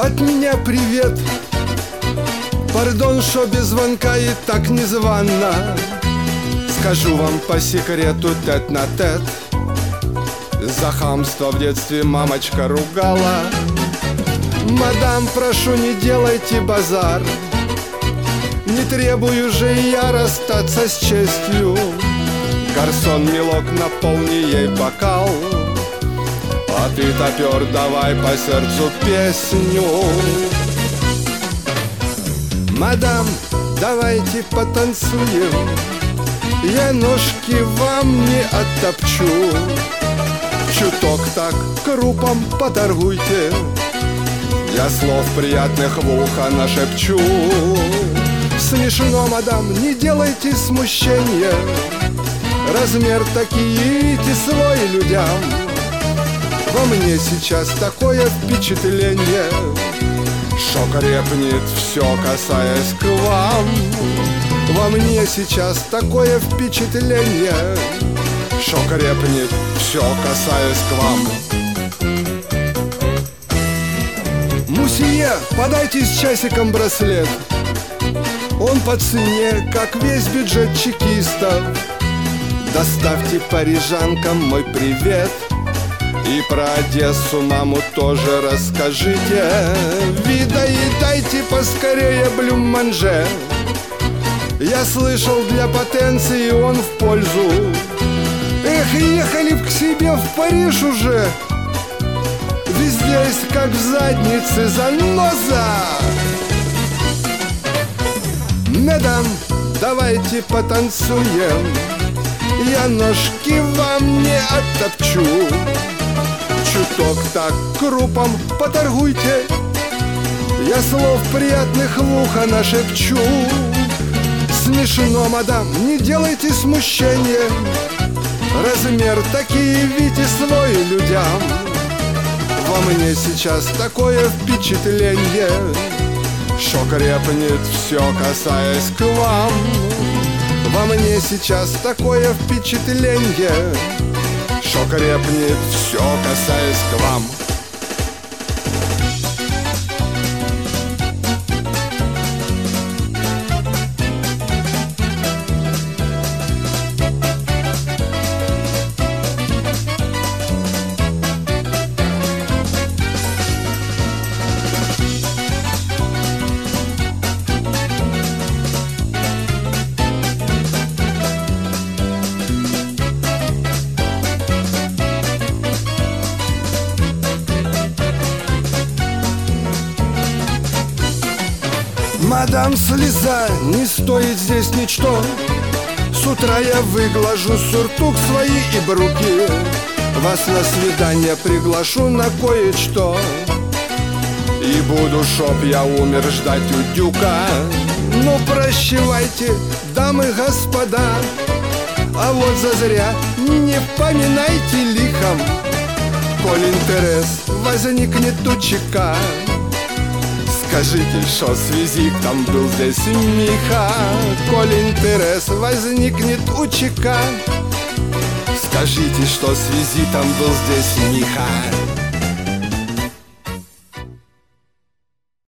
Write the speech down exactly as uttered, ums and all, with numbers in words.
от меня привет. Пардон, что без звонка и так незвано. Скажу вам по секрету тет на тет. За хамство в детстве мамочка ругала. Мадам, прошу, не делайте базар. Не требую же я расстаться с честью. Гарсон, милок, наполни ей бокал. А ты, топер, давай по сердцу песню. Мадам, давайте потанцуем. Я ножки вам не оттопчу. Чуток так крупом поторгуйте. Я слов приятных в ухо нашепчу. Смешно, мадам, не делайте смущения. Размер такие свой людям. Во мне сейчас такое впечатление, шо крепнет все, касаясь к вам. Во мне сейчас такое впечатление, шо крепнет все, касаясь к вам. Мусье, подайте с часиком браслет. Он по цене, как весь бюджет чекистов. Доставьте парижанкам мой привет. И про Одессу маму тоже расскажите. Вида и дайте поскорее блюм-манже. Я слышал, для потенции он в пользу. Эх, ехали б к себе в Париж уже. Везде есть, как в заднице, заноза. Мадам, давайте потанцуем. Я ножки вам не оттопчу. Чуток так крупом поторгуйте. Я слов приятных в ухо нашепчу. Смешно, мадам, не делайте смущения. Размер такие видите свой людям. Во мне сейчас такое впечатление, шо крепнет все, касаясь к вам. Во мне сейчас такое впечатление, шо крепнет все, касаясь к вам. Мадам, слеза не стоит здесь ничто. С утра я выглажу сюртук свои и бруки. Вас на свидание приглашу на кое-что. И буду, чтоб я умер, ждать у дюка. Ну, прощевайте, дамы, господа. А вот зазря не поминайте лихом. Коль интерес возникнет у ЧК, скажите, что связиктом был здесь Миха. Коль интерес возникнет у ЧК, скажите, что связиктом был здесь Миха.